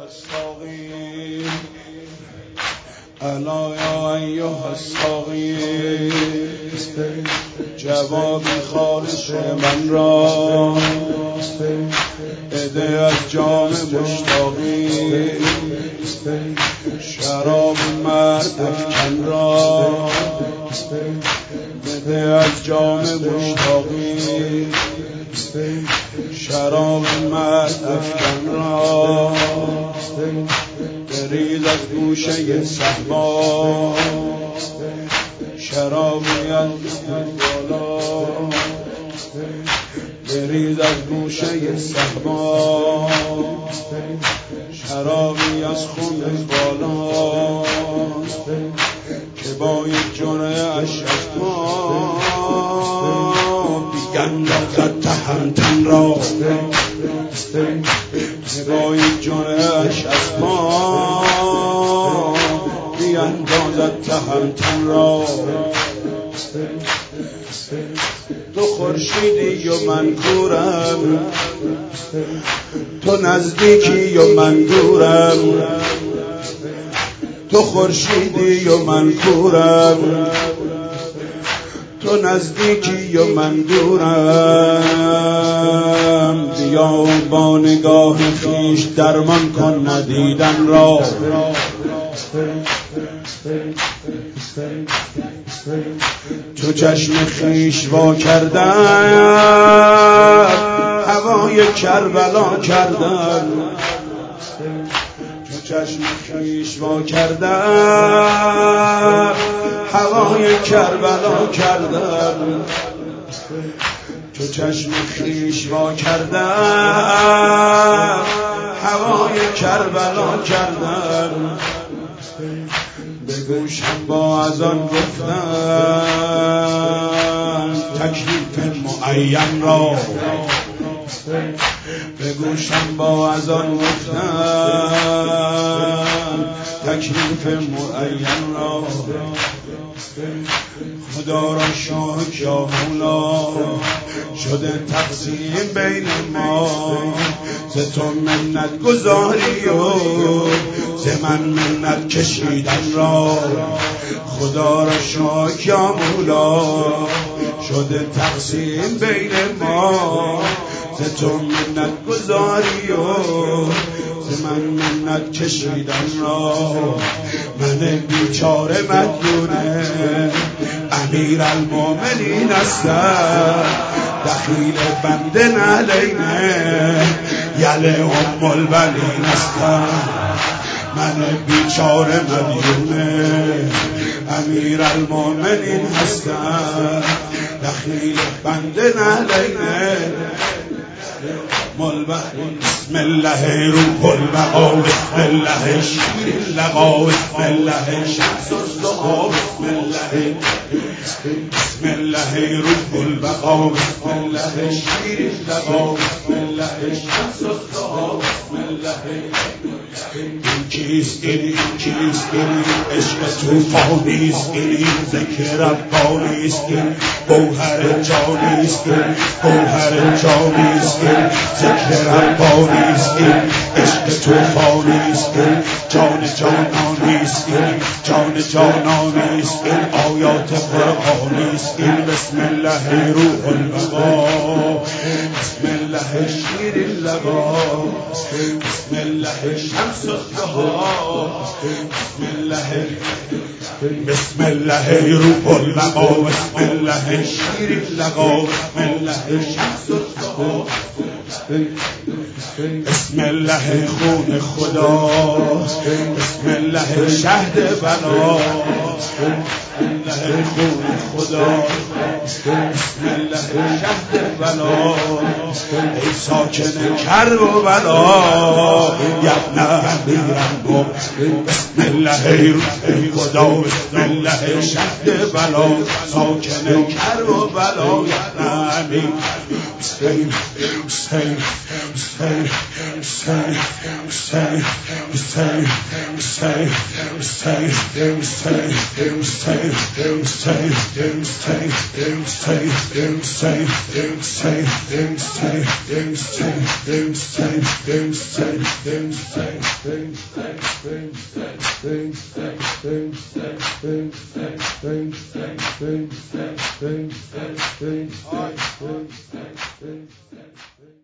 الساقی الا یا ایها الساقی جوابی خواهش من را بده از جام مشتاقی شراب مرد افکن را بده از جام مشتاقی شراب مرد افکن را بریز از گوشه صحبا شرابی از بالا بریز از گوشه صحبا شرابی از خم بالا که با یک جرعه اش از ما بیندازد تهمتن را که با یک جرعه اش از ما بیندازد تهمتن را تو خورشیدی و من کورم تو نزدیکی و من دورم تو خورشیدی و من کورم تو نزدیکی و من دورم بیا با نگاه خویش درمان کن ندیدن را تو چشم خویش وا کردن هوای کربلا کردن تو چشم خویش وا کردن هوای کربلا کردن تو چشم خویش وا کردن هوای کربلا کردن به گوشم با اذان گفتن تکلیف معین را به گوشم با اذان گفتن تکلیف معین را خدا را شکر یا مولا شده تقسیم بین ما ز تو منت گذاری و ز من منت کشیدن را خدا را شکر یا مولا شده تقسیم بین ما ز تو منت گذاری و ز من منت کشیدن را من بیچاره مدیونه امیر المومنین هستم دخیل بنده نعلینه یله ام البنین هستم من بیچاره مدیونه امیر المومنین هستم دخیل بنده نعلینه بسم الله روح البقا بسم الله شیر اللقا بسم الله شمس الضحا بسم الله بسم الله روح البقا بسم الله شیر اللقا بسم الله شمس الضحا بسم الله این کیست این کیست این عشق توفانیست این ذکر ربانیست این گوهر جانیست این گوهر جانیست این ذکر ربانیست این عشق توفانیست این جان جانانیست این جان جانانیست این آیات قرآنیست این بسم الله روح البقا بسم الله شیر اللقا بسم الله شمس الضحا بسم الله روح البقا بسم الله شیر اللقا بسم الله شمس الضحا بسم الله خون خدا بسم الله شهد بلا الله خون خدا بسم الله شهد بلا ای ساکن کرب و بلا یبن امیرم بسم الله ای خدا بسم الله شهد بلا ساکن کرب و بلا یبن امیر حسین All right.